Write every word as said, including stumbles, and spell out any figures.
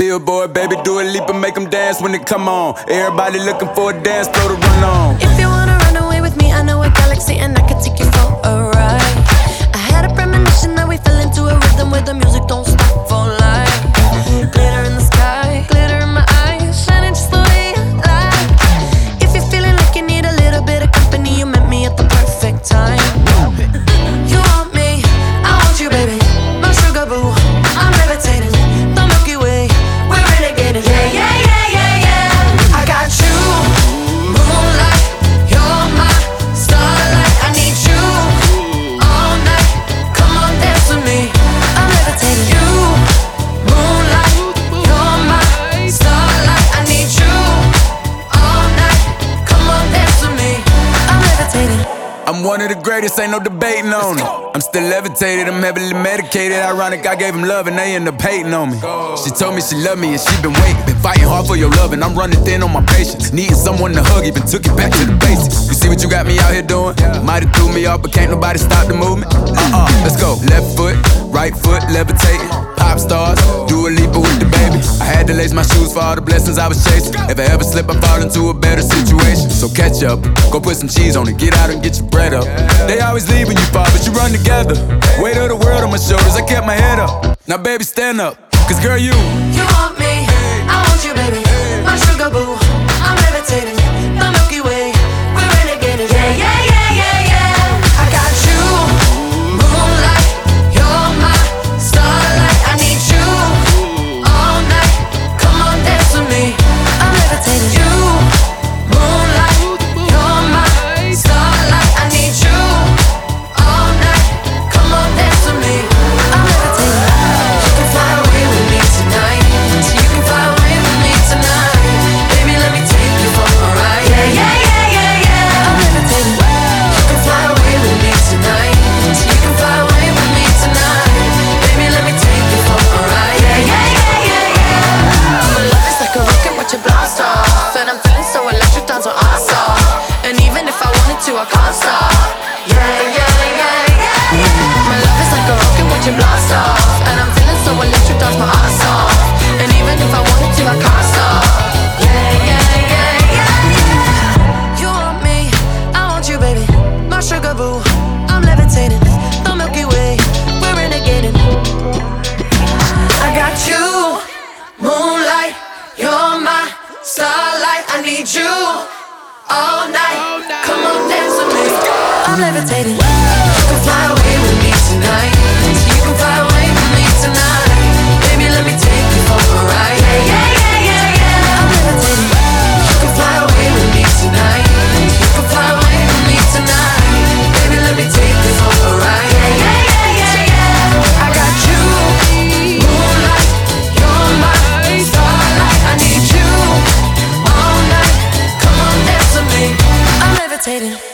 Billboard, baby, do a leap and make them dance when they come on. Everybody looking for a dance floor to run on. If you wanna run away with me, I know a galaxy and I can take you for a ride. I had a premonition that we fell into a rhythm where the music don't stop for life. Glitter in the sky, glitter in my eyes, shining just the way I like. If you're feeling like you need a little bit of company, you met me at the perfect time. You want me, I want you, baby, my sugar boo. I'm levitating, the Milky Way, we're renegading. Yeah, yeah, yeah, yeah, yeah. I got you, moonlight, you're my starlight. I need you all night. Come on, dance with me. I'm levitating. You, moonlight, you're my starlight. I need you all night. Come on, dance with me. I'm levitating. I'm one of the greatest, ain't no debating on it. I'm still levitated, I'm heavily medicated. Ironic, I gave him love and they end up hating on me. She told me she loved me and she been waiting. Been fighting hard for your love and I'm running thin on my patience. Needing someone to hug, even took it back to the basics. You see what you got me out here doing? Might have threw me off, but can't nobody stop the movement. Uh-uh, let's go. Left foot, right foot, levitating. Pop stars, do a leap with the baby. I had to lace my shoes for all the blessings I was chasing. If I ever slip, I fall into a better situation. So catch up, go put some cheese on it, get out and get your bread up. They always leave when you fall, but you run together. Weight of the world on my shoulders, I kept my head up. Now baby, stand up, cause girl, you You want me, I want you, baby, my sugar boo. I'm levitating, the Milky Way, we're renegading. Yeah, yeah, yeah, yeah, yeah. I got you, moonlight, you're my starlight. I need you all night. Come on, dance with me. I'm levitating. You, moonlight, you're my starlight. I need you all night. Come on, dance with me. I'm levitating. You can fly away with me tonight. You can fly away with me tonight. Baby, let me take you for a ride. Yeah, yeah, yeah, yeah, yeah. I'm levitating. You can fly away with me tonight. You can fly away with me tonight. Baby, let me take you for a ride. Yeah, yeah, yeah, yeah, yeah. My love is like a rocket, watch it blast off. And I'm feeling so electric, dance on our off. And even if I wanted to, I can't stop. Yeah, yeah, yeah, yeah, yeah. My love is like a rocket, watch it blast off. And I'm feeling so electric, dance my ass off. And even if I wanted to, I can't stop. Yeah, yeah, yeah, yeah, yeah. You want me, I want you, baby, my sugar boo. I'm levitating, the Milky Way, we're renegading. I got you, moonlight, you're my starlight. I need you all night. Come on, dance with me. I'm levitating. You can fly away with me tonight. You can fly away with me tonight. Baby, let me take you for a ride. Yeah, yeah, yeah, yeah, yeah. I'm levitating. You can fly away with me tonight. You can fly away with me tonight. Baby, let me take you for a ride. Yeah, yeah, yeah, yeah, yeah. I got you, moonlight, you're my starlight. I need you all night. Come on, dance with me. I'm levitating.